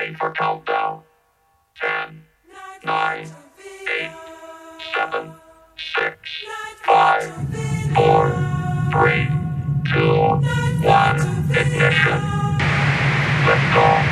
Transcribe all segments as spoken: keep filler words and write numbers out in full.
ready for countdown. Ten, nine, eight, seven, six, five, four, three, two, one, ignition. Lift off.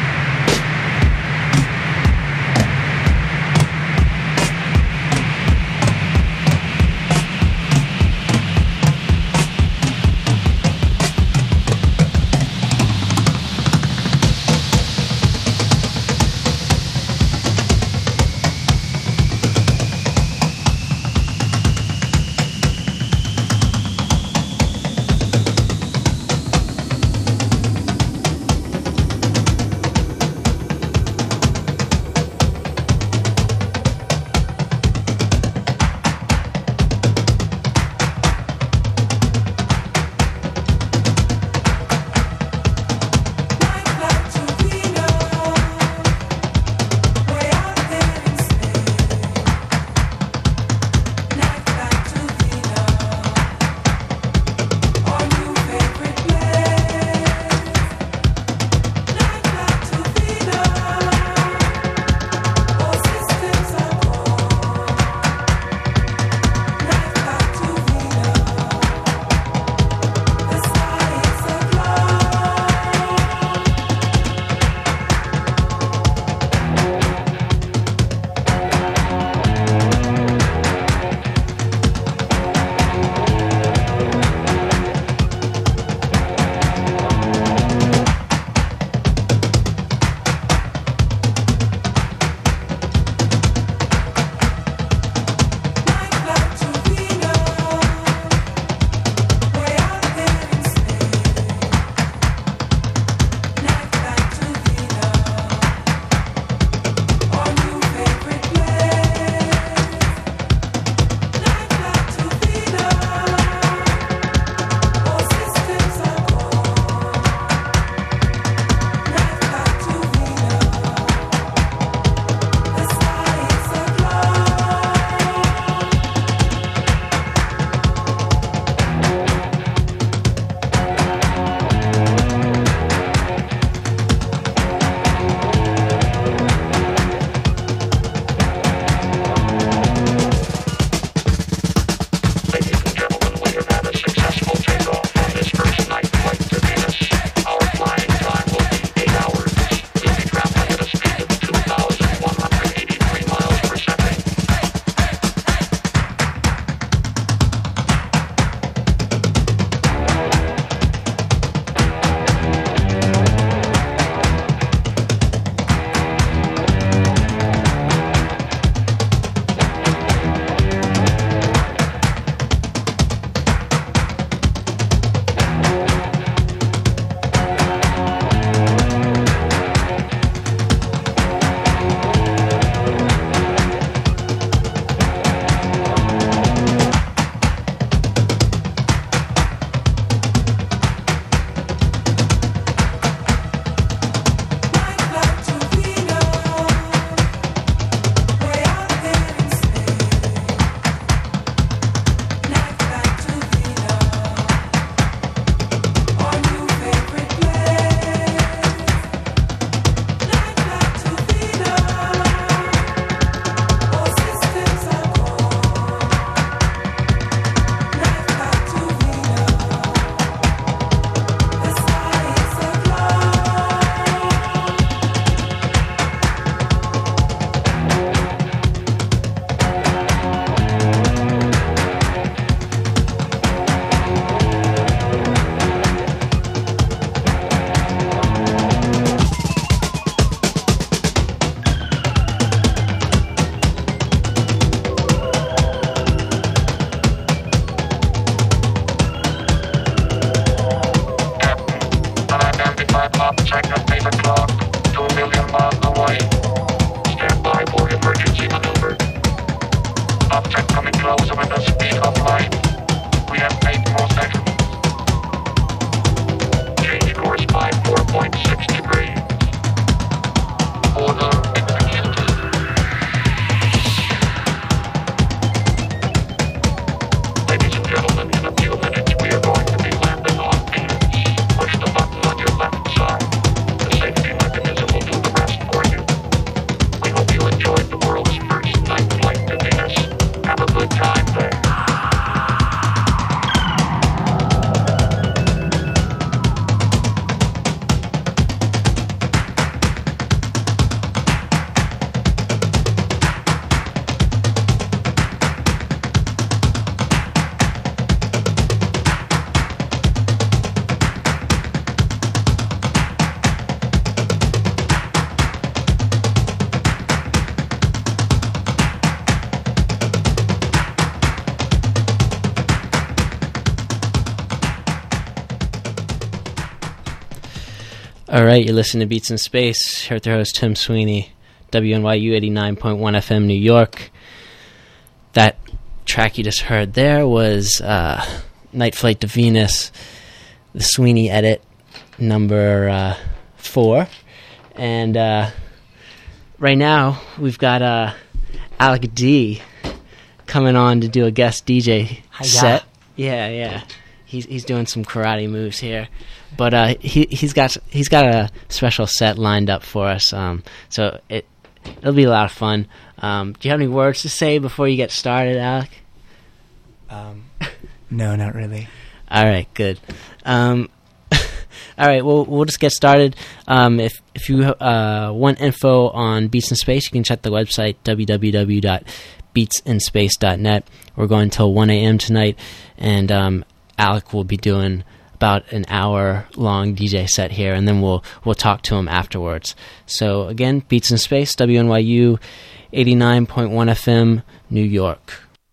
All right, you're listening to Beats in Space. Here with their host, Tim Sweeney, W N Y U eighty-nine point one F M, New York. That track you just heard there was uh, Night Flight to Venus, the Sweeney edit, number uh, four. And uh, right now, we've got uh, Alec D coming on to do a guest D J Hi-ya. set. Yeah, yeah. He's he's doing some karate moves here. But uh, he he's got he's got a special set lined up for us, um, so it it'll be a lot of fun. Um, do you have any words to say before you get started, Alec? Um, no, not really. All right, good. Um, all right, well we'll just get started. Um, if if you uh, want info on Beats in Space, you can check the website w w w dot beats in space dot net. We're going till one a.m. tonight, and um, Alec will be doing about an hour-long D J set here, and then we'll we'll talk to him afterwards. So again, Beats in Space, W N Y U, eighty-nine point one F M, New York.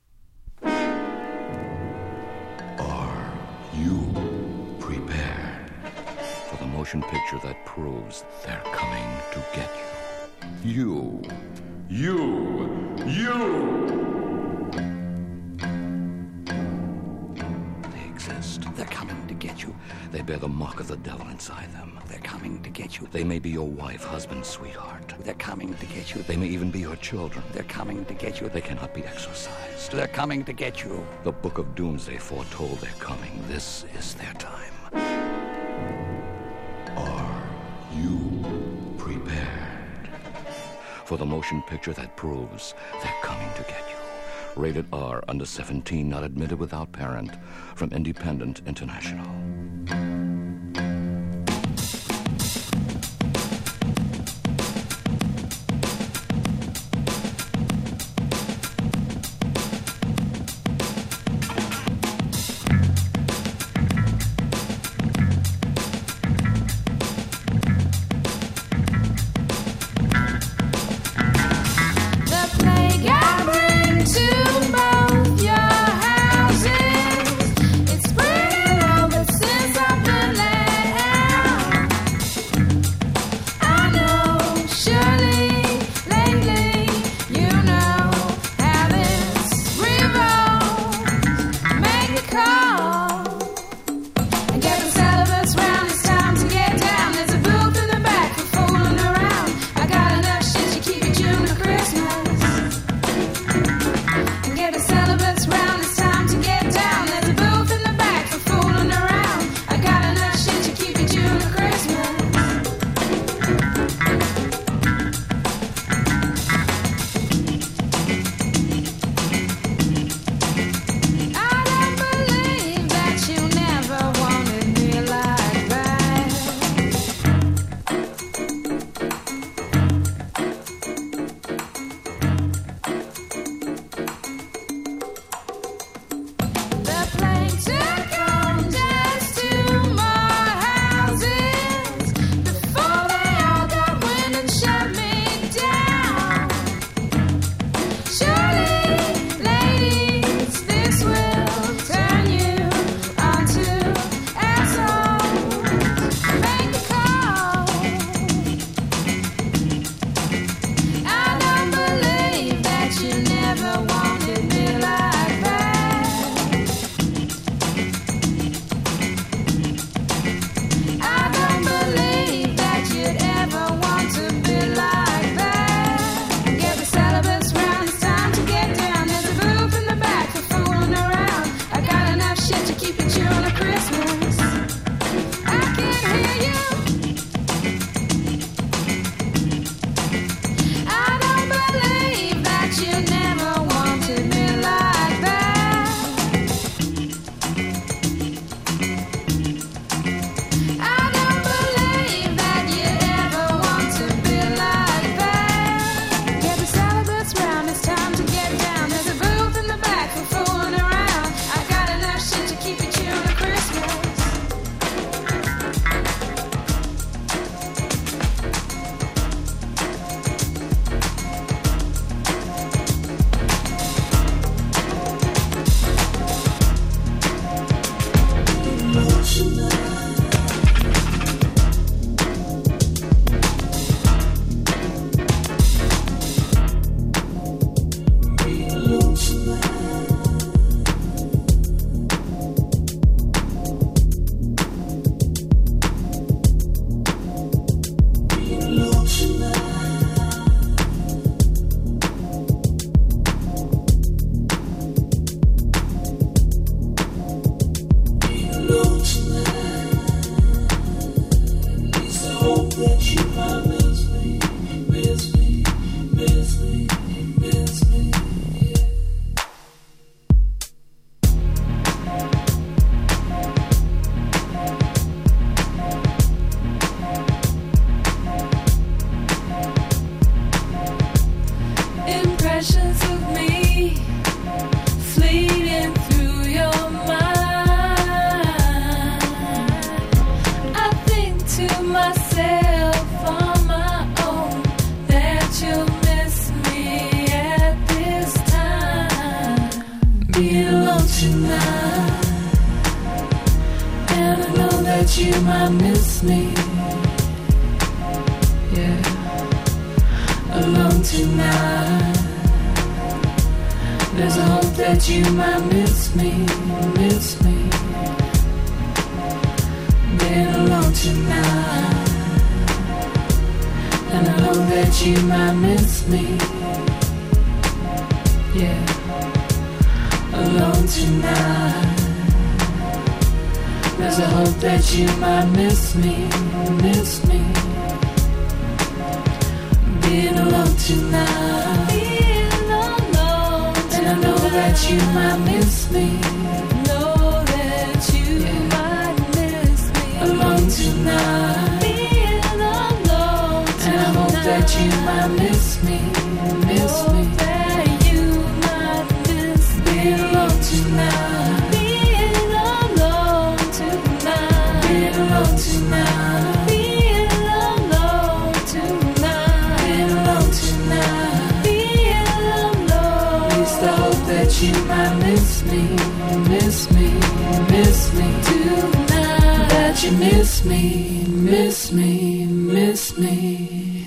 Are you prepared for the motion picture that proves they're coming to get you? You, you, you! They exist. They're coming to get you. They bear the mark of the devil inside them. They're coming to get you. They may be your wife, husband, sweetheart. They're coming to get you. They may even be your children. They're coming to get you. They cannot be exorcised. They're coming to get you. The Book of Doomsday foretold they're coming. This is their time. Are you prepared for the motion picture that proves they're coming to get you? Rated R, under seventeen, not admitted without parent. From Independent International. It's spreading over since I've been that you might miss me. Yeah, alone tonight. There's a hope that you might miss me, miss me. Being alone tonight. And I know that you might miss me. Yeah, alone tonight. There's a hope that you might miss me, miss me. Being alone tonight. Being alone tonight. And I know that you might miss me. Know that you yeah. might miss me. Alone tonight. Being alone tonight. And I hope that you might miss me, miss me. That you might miss me. Being alone tonight. Being alone tonight. Being alone tonight. Being alone tonight. Being alone tonight. Being alone. At least I hope that you might miss me, miss me, miss me tonight. That you miss me, miss me, miss me.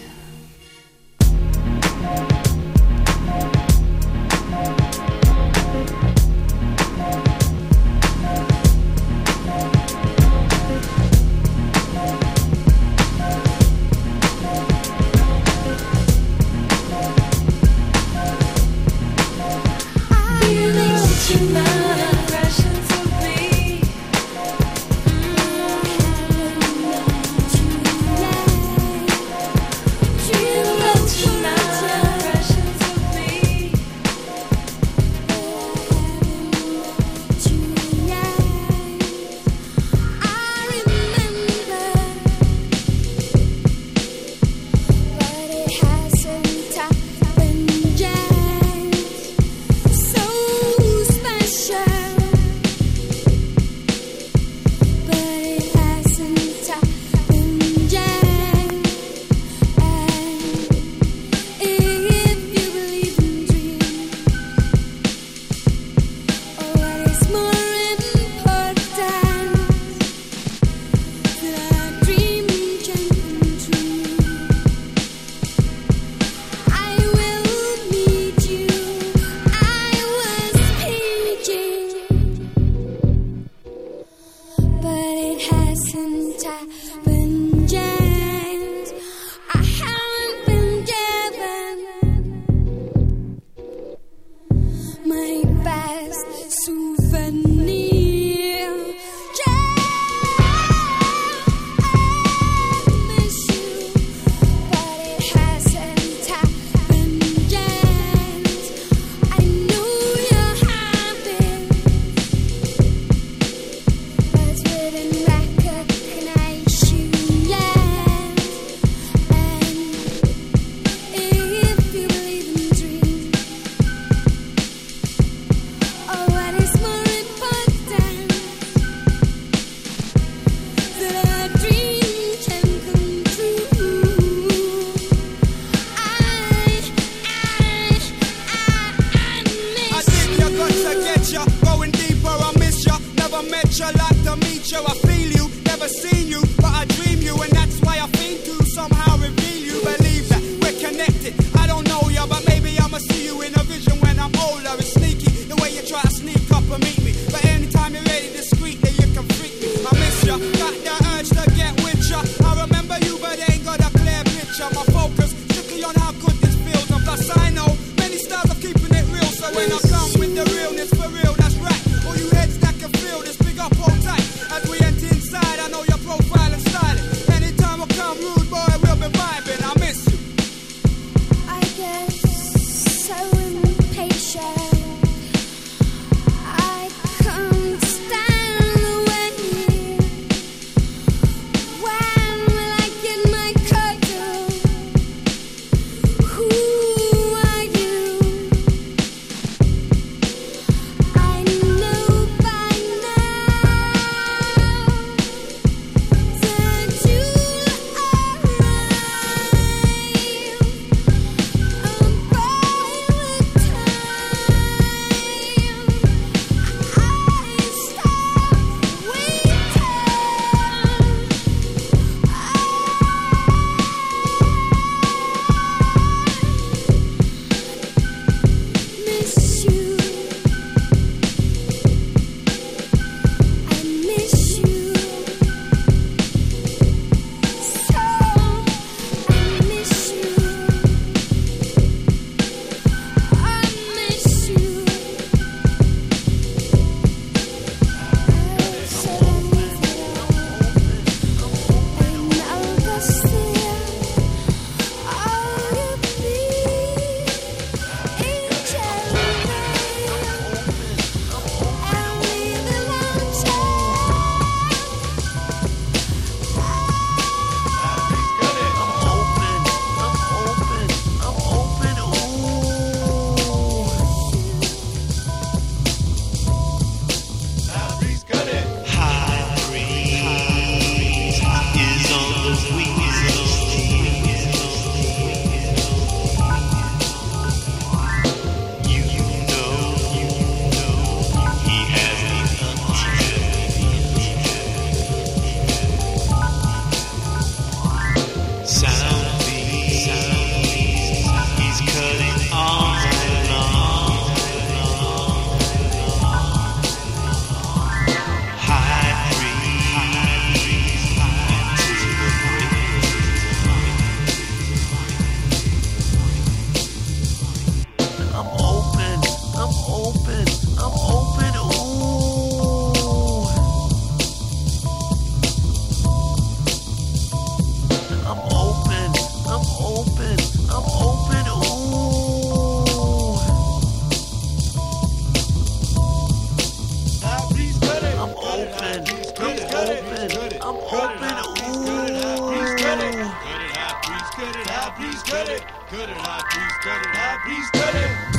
please cut it. Cut it high, please cut it high, please cut it.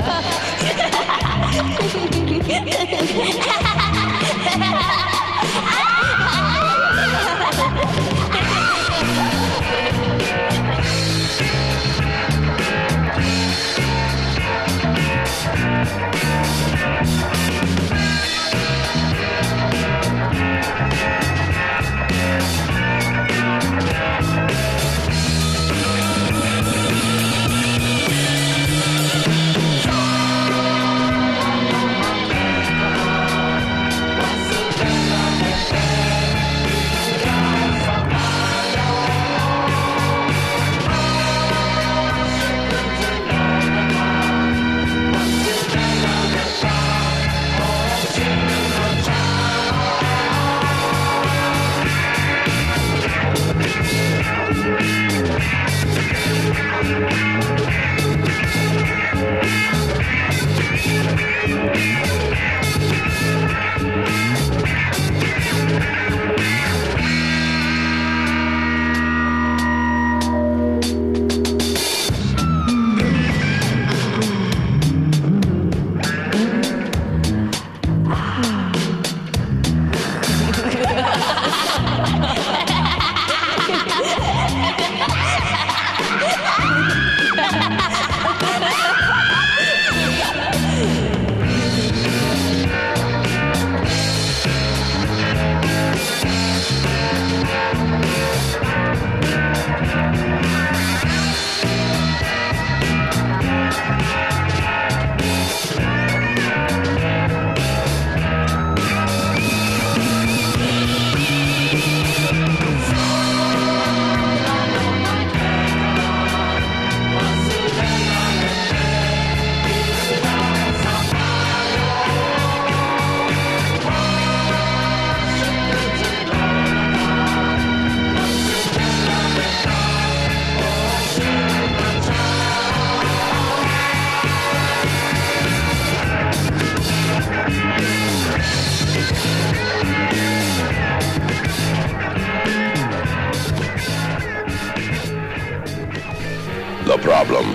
The problem,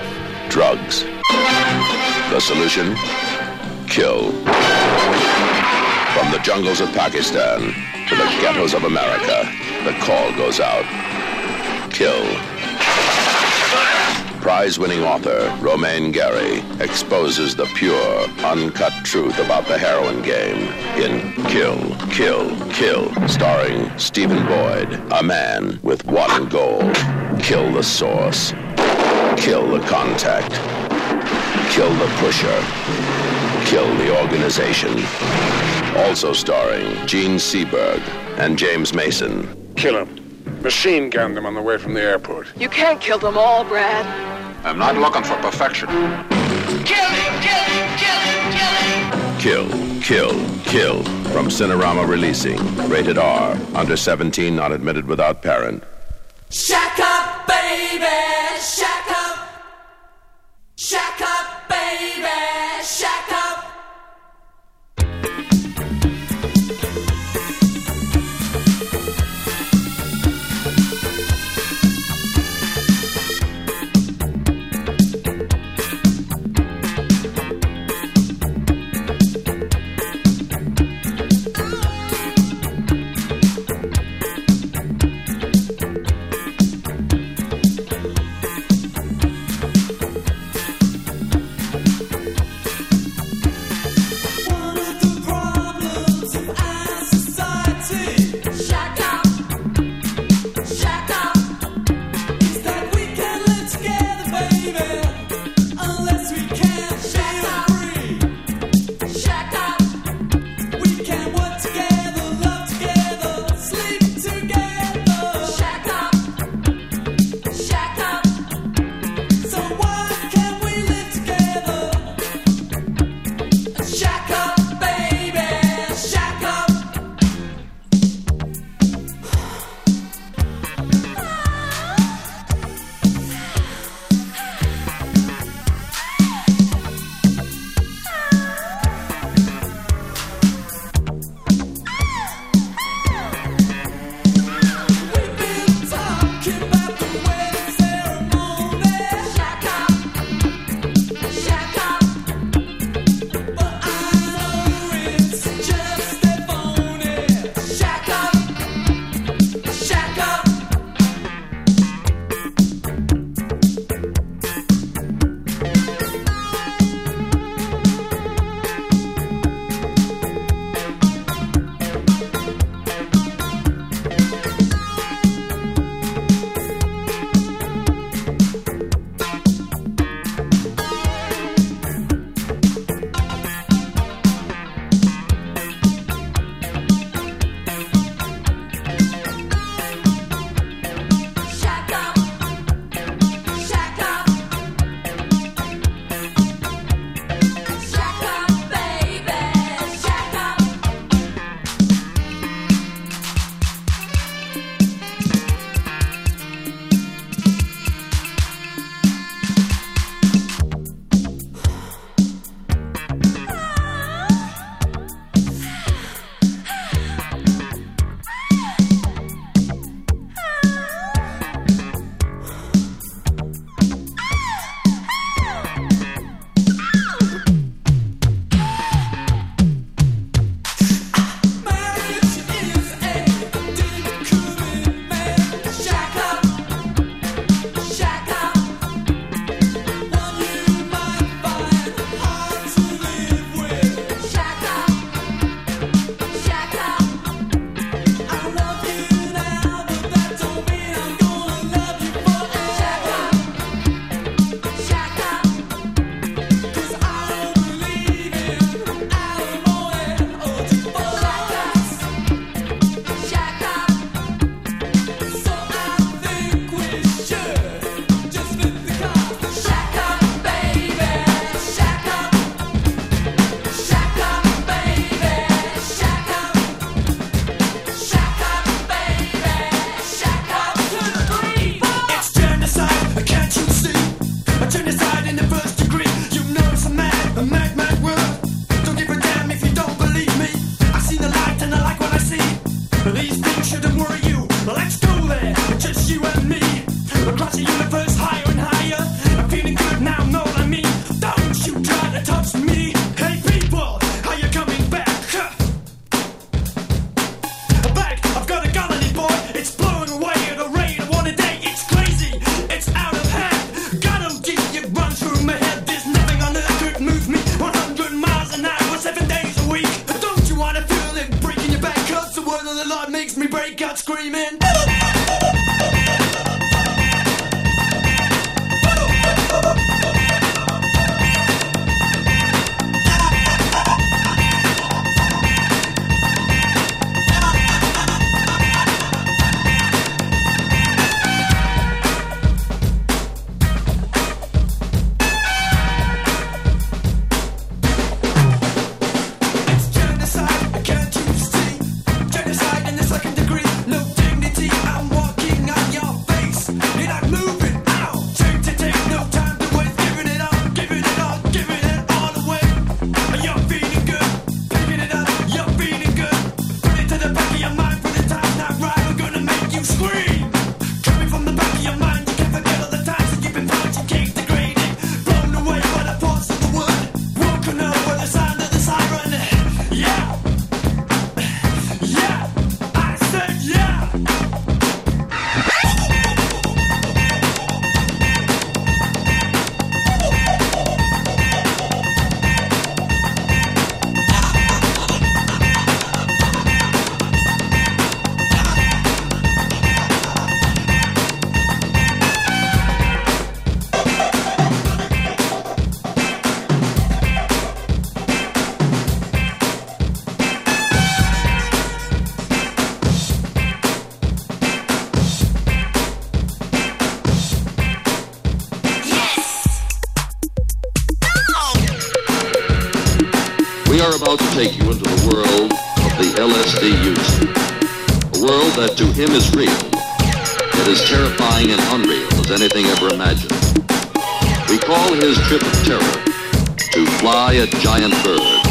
drugs. The solution, kill. From the jungles of Pakistan to the ghettos of America, the call goes out. Kill. Prize-winning author Romain Gary exposes the pure, uncut truth about the heroin game in Kill, Kill, Kill, starring Stephen Boyd, a man with one goal. Kill the source. Kill the contact. Kill the pusher. Kill the organization. Also starring Gene Seberg and James Mason. Kill him. Machine gun them on the way from the airport. You can't kill them all, Brad. I'm not looking for perfection. Kill him, kill him, kill him, kill him. Kill, Kill, Kill. From Cinerama Releasing. Rated R. Under seventeen, not admitted without parent. Shack up, baby, shack up. Shack up, baby, shack up. We are about to take you into the world of the L S D user. A world that to him is real, yet as terrifying and unreal as anything ever imagined. We call his trip of terror to fly a giant bird.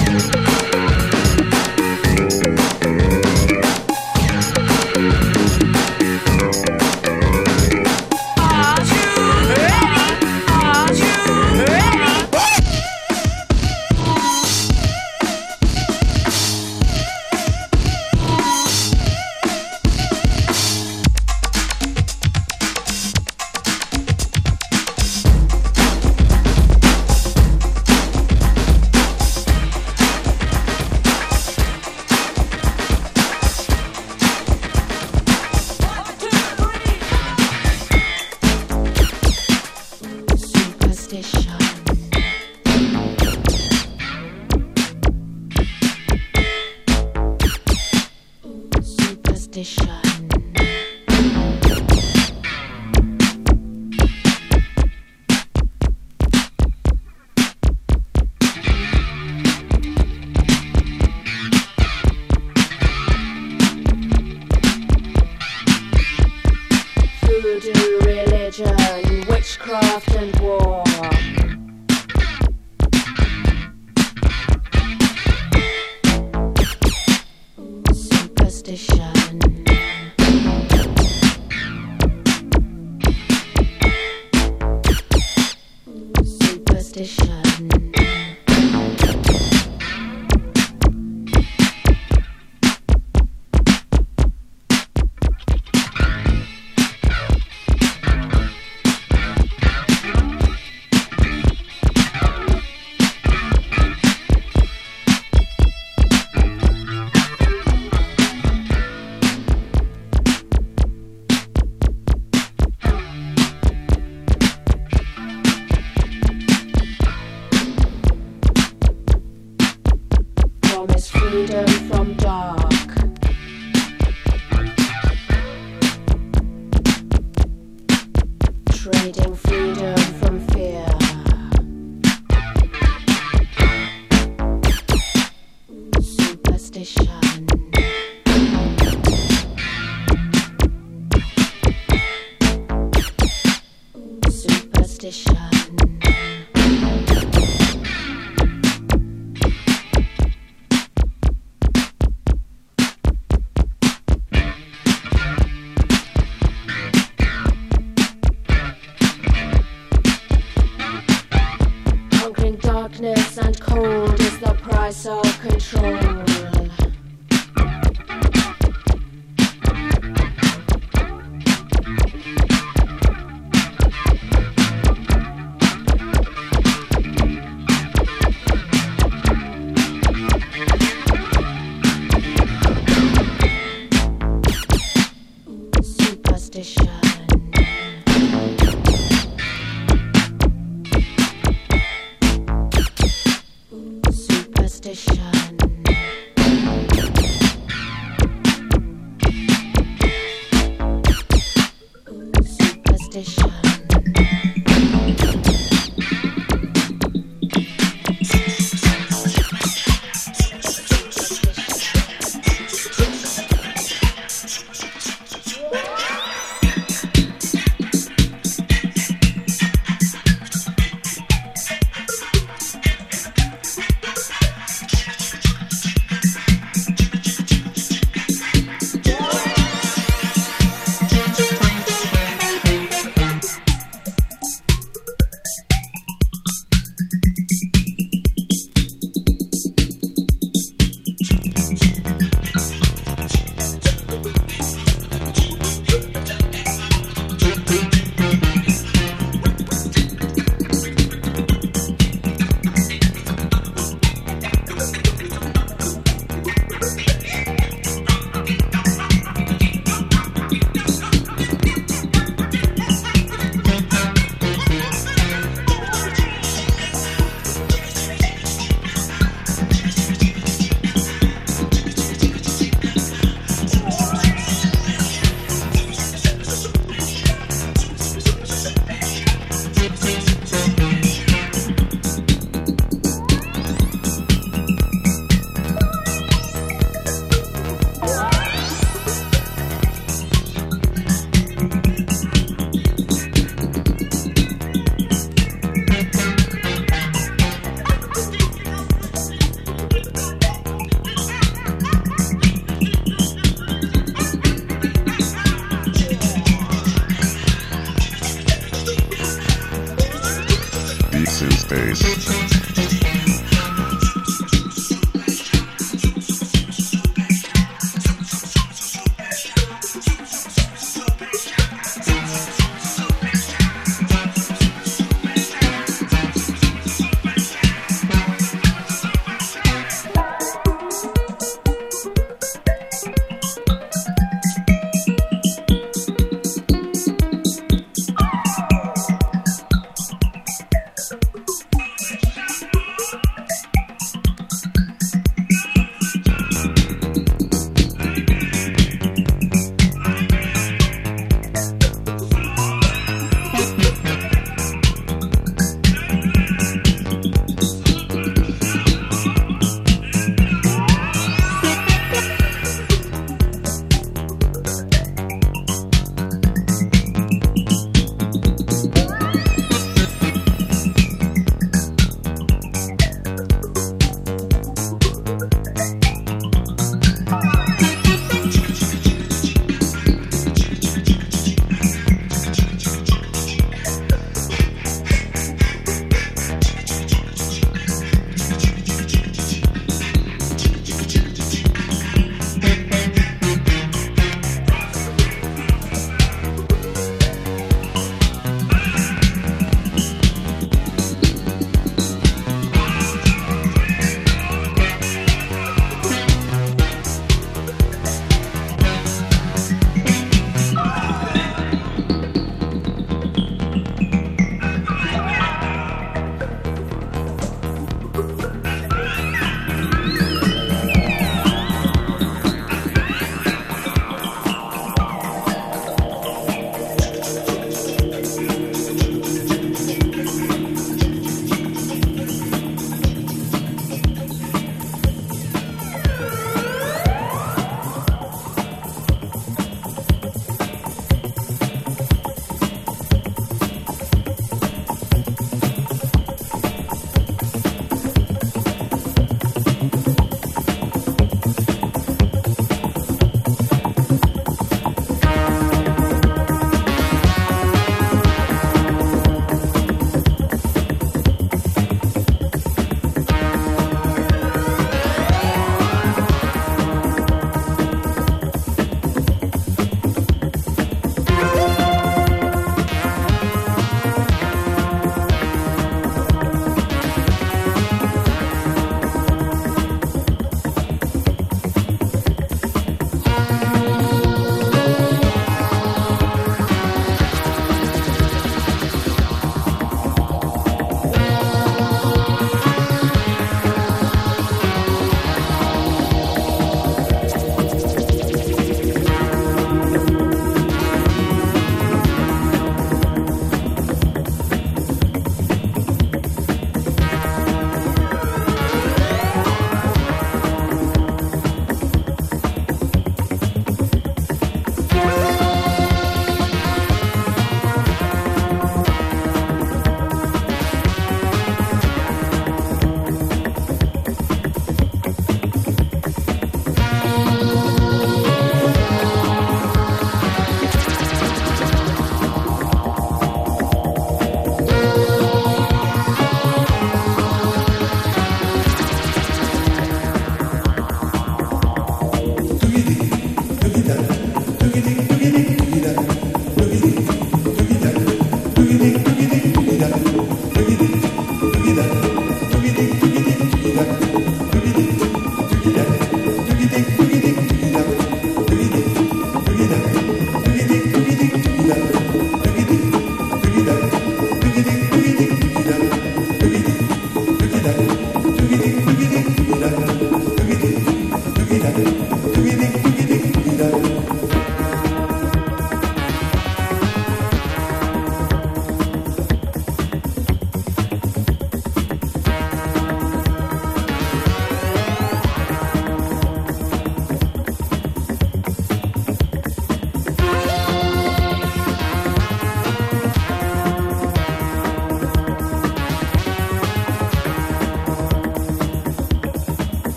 space.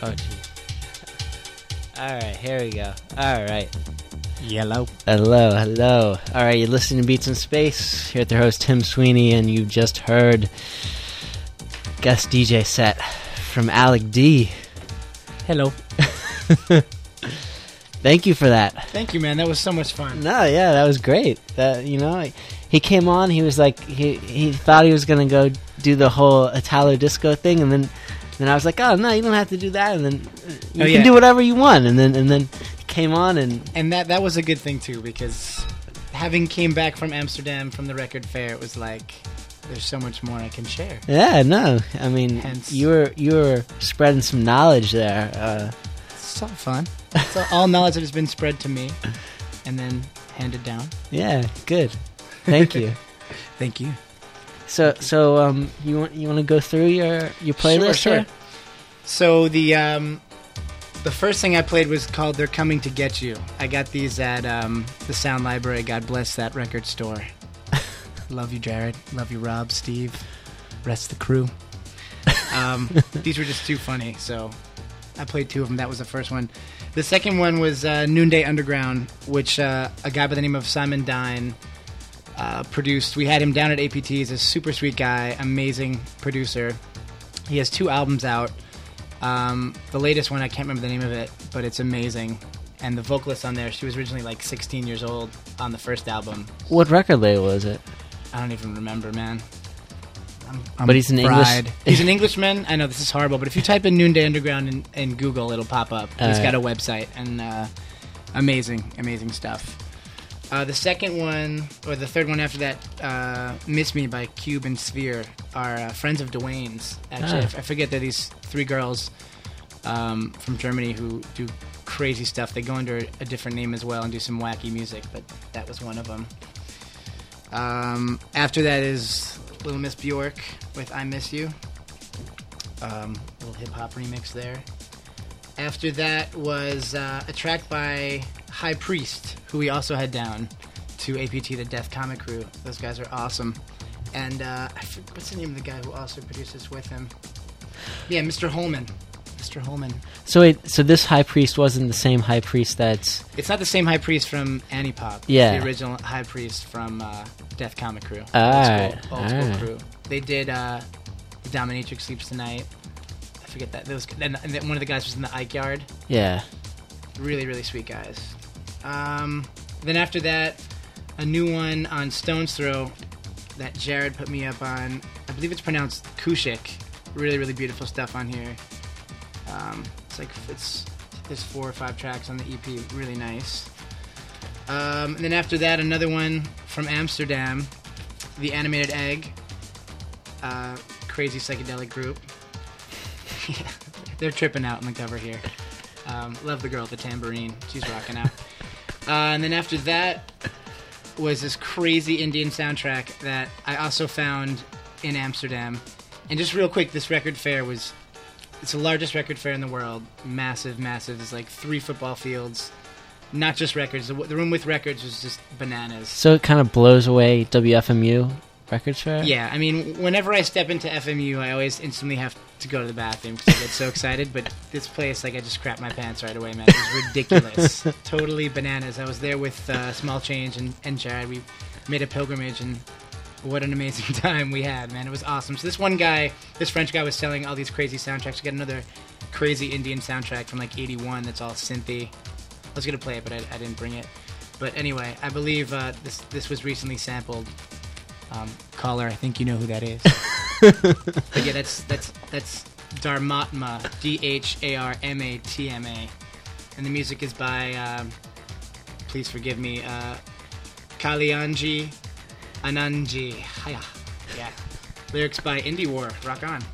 Oh, gee. All right, here we go. All right. Yellow. Hello, hello. All right, you're listening to Beats in Space. Here at their host, Tim Sweeney, and you just heard guest D J set from Alec D. Hello. Thank you for that. Thank you, man. That was so much fun. No, yeah, that was great. That you know, he came on. He was like, he he thought he was gonna go do the whole Italo disco thing, and then then I was like, oh no, you don't have to do that, and then you Oh, can yeah. do whatever you want, and then and then he came on, and And that that was a good thing too, because having came back from Amsterdam from the record fair, it was like there's so much more I can share. yeah, no, I mean, Hence- you were you were spreading some knowledge there. Uh, It's all fun. It's all, all knowledge that has been spread to me and then handed down. yeah, good. Thank you. Thank you. So so um, you want you want to go through your your playlist Sure, sure. here? So the um, the first thing I played was called "They're Coming to Get You." I got these at um, the Sound Library. God bless that record store. Love you, Jared. Love you, Rob, Steve. Rest the crew. Um, these were just too funny, so I played two of them. That was the first one. The second one was uh, Noonday Underground, which uh, a guy by the name of Simon Dine uh, produced. We had him down at A P T. He's a super sweet guy, amazing producer. He has two albums out. Um, the latest one, I can't remember the name of it, but it's amazing. And the vocalist on there, she was originally like sixteen years old on the first album. What record label is it? I don't even remember, man. I'm, I'm But he's an fried. English- He's an Englishman. I know this is horrible, but if you type in Noonday Underground in, in Google, it'll pop up. He's Uh, got a website, and uh, amazing, amazing stuff. Uh, the second one, or the third one after that, uh, Miss Me by Cube and Sphere, are uh, friends of Dwayne's. Actually, Ah. I f- I forget they're these three girls um, from Germany who do crazy stuff. They go under a different name as well and do some wacky music, but that was one of them. Um, after that is Little Miss Bjork with I Miss You. Um, little hip-hop remix there. After that was uh, a track by High Priest, who we also had down to A P T, the Death Comic Crew. Those guys are awesome. And uh, I forget, what's the name of the guy who also produces with him? Yeah, Mister Holman. Mister Holman. So wait, so this High Priest wasn't the same High Priest that's... It's not the same High Priest from Annie Pop. Yeah. It's the original High Priest from uh, Death Comic Crew. Alright, Old school, old school alright. crew. They did uh, Dominatrix Sleeps Tonight. I forget that. Those, and, and then one of the guys was in the Ike Yard. Yeah. Really, really sweet guys. Um, then after that, a new one on Stone's Throw that Jared put me up on. I believe it's pronounced Kushik. Really, really beautiful stuff on here. Um, it's like it's there's four or five tracks on the E P. Really nice. Um, and then after that, another one from Amsterdam, The Animated Egg. Uh, crazy psychedelic group. Yeah, they're tripping out on the cover here. Um, love the girl with the tambourine. She's rocking out. Uh, and then after that was this crazy Indian soundtrack that I also found in Amsterdam. And just real quick, this record fair was... It's the largest record fair in the world. Massive, massive. There's like three football fields. Not just records. The, the room with records was just bananas. So it kind of blows away W F M U Records Fair? Yeah, I mean, whenever I step into F M U, I always instantly have to go to the bathroom because I get so excited. But this place, like, I just crap my pants right away, man. It was ridiculous. Totally bananas. I was there with uh, Small Change and, and Jared. We made a pilgrimage, and what an amazing time we had, man. It was awesome. So this one guy, this French guy, was selling all these crazy soundtracks. We got another crazy Indian soundtrack from, like, eighty-one that's all synthy. I was going to play it, but I, I didn't bring it. But anyway, I believe uh, this this was recently sampled. Um, caller, I think you know who that is. But yeah, that's that's that's Dharmatma, D H A R M A T M A, and the music is by, um, please forgive me, uh, Kalyanji Anandji. Hiya. Yeah, lyrics by Indie War. Rock on.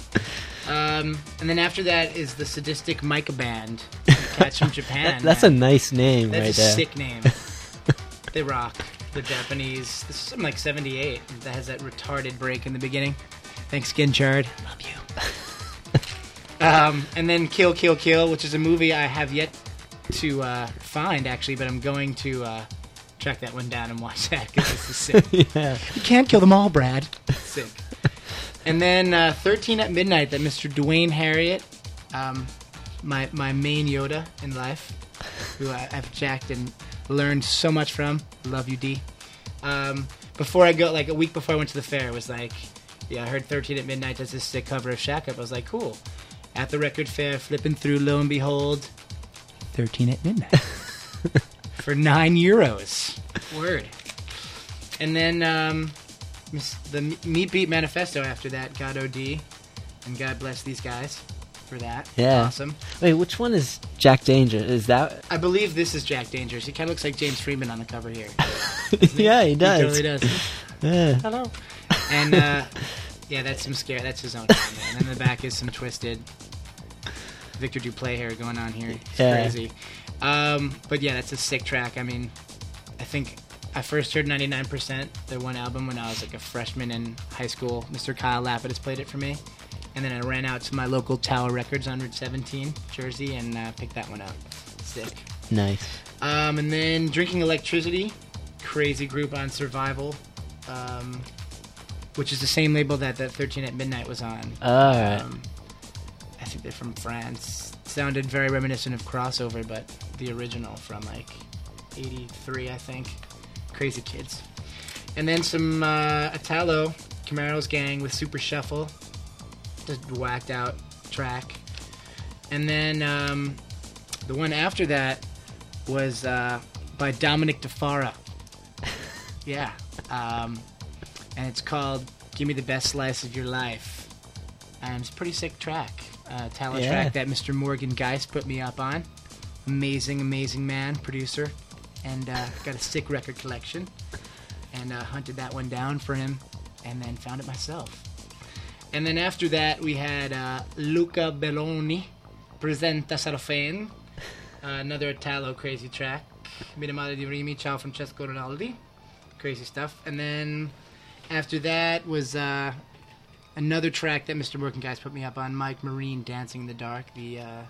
Um, and then after that is the Sadistic Micah Band, cats from Japan. That, that's man. a nice name That's right a there. sick name. They rock. The Japanese. This is something like seventy-eight. That has that retarded break in the beginning. Thanks again, Jared. Love you. um, and then Kill, Kill, Kill, which is a movie I have yet to uh, find, actually, but I'm going to uh, track that one down and watch that because this is sick. Yeah. You can't kill them all, Brad. Sick. And then uh, thirteen at Midnight, that Mister Dwayne Harriet. Um, my my main Yoda in life, who I, I've jacked and learned so much from. Love you, D. Um, before I go, like a week before I went to the fair, it was like, yeah, I heard thirteen at Midnight does this sick cover of Shack Up. I was like, cool. At the record fair, flipping through, lo and behold, thirteen at Midnight for nine euros. Word. And then um, the Meat Beat Manifesto after that got O D, and God bless these guys for that. Yeah. Awesome. Wait, which one is Jack Danger? Is that? I believe this is Jack Dangers. He kind of looks like James Freeman on the cover here. Yeah, he does. He totally does. Yeah. Hello. And uh, yeah, that's some scare. That's his own thing. And then in the back is some twisted Victor Duplaix hair going on here. It's Yeah. crazy. Um, but yeah, that's a sick track. I mean, I think I first heard ninety-nine percent, their one album, when I was like a freshman in high school. Mister Kyle Lapidus played it for me. And then I ran out to my local Tower Records on Route seventeen, Jersey, and uh, picked that one up. Sick. Nice. Um, and then Drinking Electricity, crazy group on Survival, um, which is the same label that that thirteen at Midnight was on. All right. Um, I think they're from France. Sounded very reminiscent of Crossover, but the original from like eighty-three, I think. Crazy kids. And then some uh, Italo, Camaro's Gang with Super Shuffle. Just whacked out track. And then um, the one after that was uh, by Dominic DeFara. Yeah. Um, and it's called Give Me the Best Slice of Your Life. And it's a pretty sick track. Uh, talent Yeah. track that Mister Morgan Geist put me up on. Amazing, amazing man, producer. And uh, got a sick record collection. And uh, hunted that one down for him. And then found it myself. And then after that, we had uh, Luca Belloni, Presenta Sarafane, uh, another Italo crazy track. Mia Madre di Rimi, Ciao Francesco Rinaldi, crazy stuff. And then after that was uh, another track that Mister Morgan Guys put me up on, Mike Marine, Dancing in the Dark, the uh,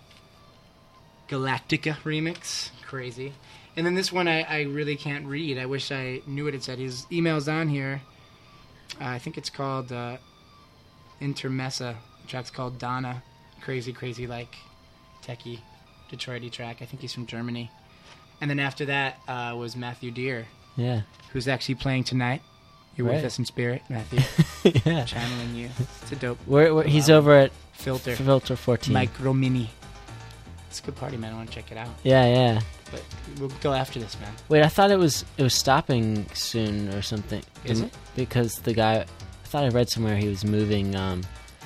Galactica remix, crazy. And then this one I, I really can't read. I wish I knew what it said. His email's on here. Uh, I think it's called... Uh, Intermessa. The track's called Donna. Crazy, crazy, like, techie, Detroit-y track. I think he's from Germany. And then after that uh, was Matthew Deere. Yeah. Who's actually playing tonight. You're Right. with us in spirit, Matthew. Yeah. Channeling you. It's a dope. Where, where he's um, over at Filter. Filter fourteen. Mike Romini. It's a good party, man. I want to check it out. Yeah, yeah. But we'll go after this, man. Wait, I thought it was it was stopping soon or something. Is Um, it? Because the guy, I thought I read somewhere he was moving, um,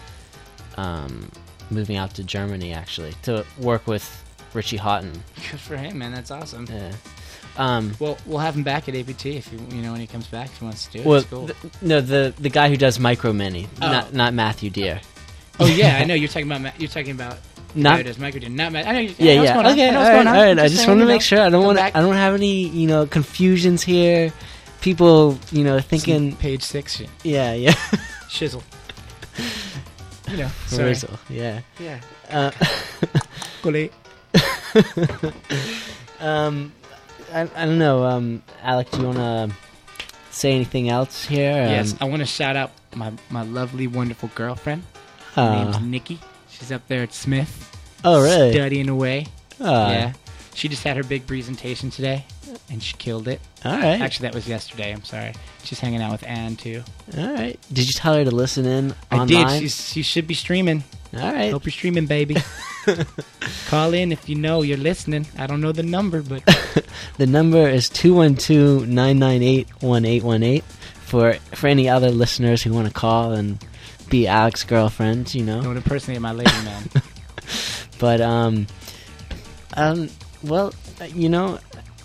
um, moving out to Germany actually to work with Richie Houghton. Good for him, man. That's awesome. Yeah. Um, well, we'll have him back at A P T if you you know when he comes back if he wants to do it. well, It's cool. th- no, the the guy who does Micro Mini, Oh. not not Matthew Deere. Oh yeah, I know you're talking about. Ma- you're talking about. Not- Not Micro Deere, not Matt. I know. You, Yeah, I know what's yeah. going on. Okay, I know all what's right, going on. all right. I just saying, want to you make know, sure I don't come want back. I don't have any you know confusions here. People, you know, thinking Some page six. shit. Yeah, yeah. Shizzle. You know. Sorry. Rizzle, yeah. Yeah. Uh, Gole. um, I, I don't know. Um, Alec, do you want to say anything else here? Um, Yes, I want to shout out my my lovely, wonderful girlfriend. Her Aw. name's Nikki. She's up there at Smith. Oh, really? Studying away. Aw. Yeah. She just had her big presentation today, and she killed it. All right. Actually, that was yesterday. I'm sorry. She's hanging out with Ann too. All right. Did you tell her to listen in I online? did. She's, she should be streaming. All right. Hope you're streaming, baby. Call in if you know you're listening. I don't know the number, but The number is two one two, nine nine eight, one eight one eight for for any other listeners who want to call and be Alec's girlfriend, you know. don't impersonate my lady, man. But um um well, you know,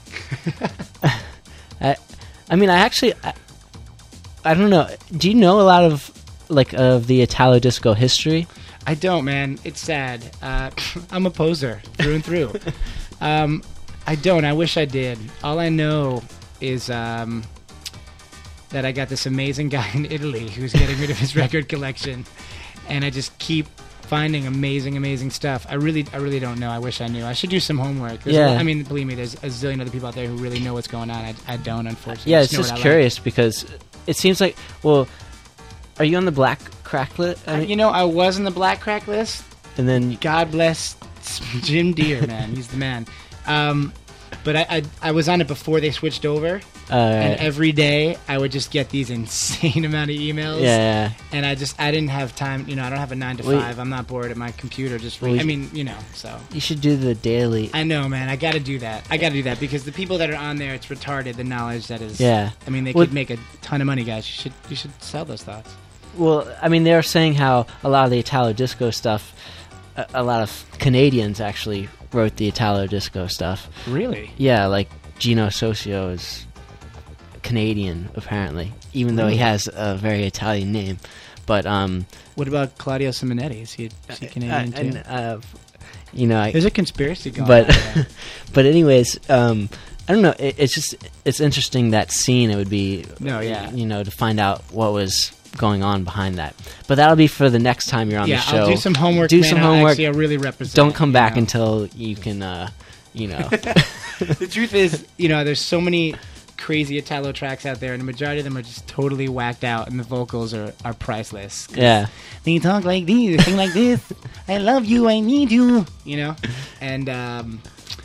I I mean, I actually I, I don't know. Do you know a lot of like of the Italo disco history? I don't, man. It's sad. Uh, I'm a poser through and through. Um, I don't. I wish I did. All I know is um, that I got this amazing guy in Italy who's getting rid of his record collection, and I just keep finding amazing, amazing stuff. I really, I really don't know. I wish I knew. I should do some homework. There's Yeah. a- I mean, believe me, there's a zillion other people out there who really know what's going on. I, I don't, unfortunately. Yeah, I it's know just what I like. curious because it seems like, well, are you on the black crack list? I Uh, mean, you know, I was in the Black Crack list. and then God bless Jim Deere, man, he's the man. Um, but I, I I was on it before they switched over, Uh, and every day I would just get these insane amount of emails. Yeah, yeah. And I just I didn't have time. You know, I don't have a nine to Well, five. I'm not bored at my computer. Just Well, re- you- I mean, you know, so. You should do the daily. I know, man. I got to do that. I got to do that because the people that are on there, it's retarded. The knowledge that is. Yeah. I mean, they Well- could make a ton of money, guys. You should you should sell those thoughts. Well, I mean, they were saying how a lot of the Italo disco stuff, a, a lot of Canadians actually wrote the Italo disco stuff. Really? Yeah, like Gino Socio is Canadian, apparently, even though he Really? has a very Italian name. But, um... What about Claudio Simonetti? Is he, is he Canadian uh, too? and, uh, you know, I, There's a conspiracy going but, on. There. but anyways, um, I don't know. It, it's just it's interesting that scene. It would be, No, yeah. you know, to find out what was going on behind that. But that'll be for the next time you're on Yeah, the show. I'll do some homework, Do man. some I'll homework. actually, I'll really represent, Don't come you back know. until you can, uh, you know. The truth is, you know, there's so many crazy Italo tracks out there, and the majority of them are just totally whacked out, and the vocals are, are priceless. 'Cause Yeah. They talk like this, they sing like this. I love you, I need you. You know, and um,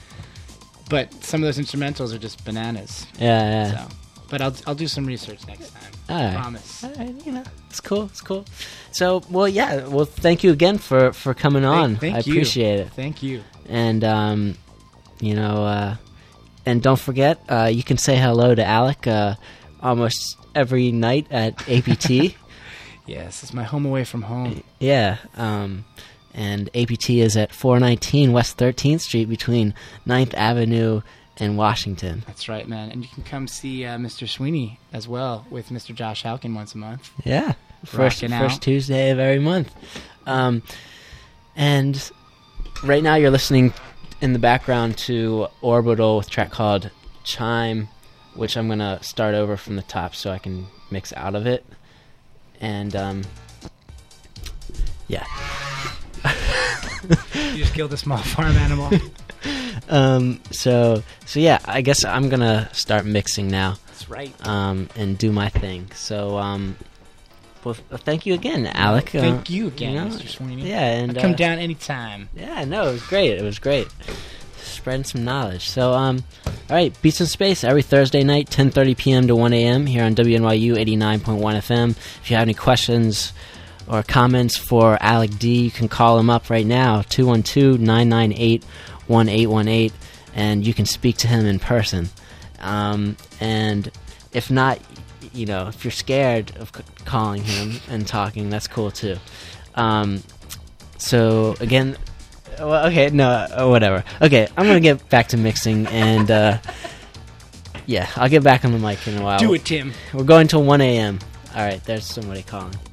but some of those instrumentals are just bananas. Yeah, yeah. So, but I'll I'll do some research next time. All I right. promise. All right, you know, it's cool. It's cool. So, well, yeah. Well, thank you again for, for coming on. thank I you. appreciate it. Thank you. And um, you know, uh, and don't forget, uh, you can say hello to Alec uh, almost every night at A P T. Yes, it's my home away from home. Yeah. Um, and A P T is at four nineteen West thirteenth Street between ninth Avenue and Washington. That's right, man. And you can come see uh, Mister Sweeney as well with Mister Josh Halkin once a month. Yeah. First, Rocking first out. Tuesday of every month. Um, and right now you're listening in the background to Orbital with a track called Chime, which I'm going to start over from the top so I can mix out of it. And, um, yeah. You just killed a small farm animal. um, so, so yeah, I guess I'm going to start mixing now. That's right. Um, and do my thing. So, um, well, thank you again, Alec. Thank Uh, you again, you know, Mister Sweeney. Yeah, and I'll come uh, down anytime. Yeah, no, it was great. It was great. Spreading some knowledge. So, um, all right, Beats in Space every Thursday night, ten thirty p.m. to one a.m. here on W N Y U eighty-nine point one F M. If you have any questions or comments for Alec D, you can call him up right now, two one two, nine nine eight, one eight one eight, and you can speak to him in person. Um, and if not, you know, if you're scared of c- calling him and talking, that's cool too. Um, so again, well, okay, no, uh, whatever. Okay, I'm gonna get back to mixing, and uh, yeah, I'll get back on the mic in a while. Do it, Tim. We're going till one a.m. All right, there's somebody calling.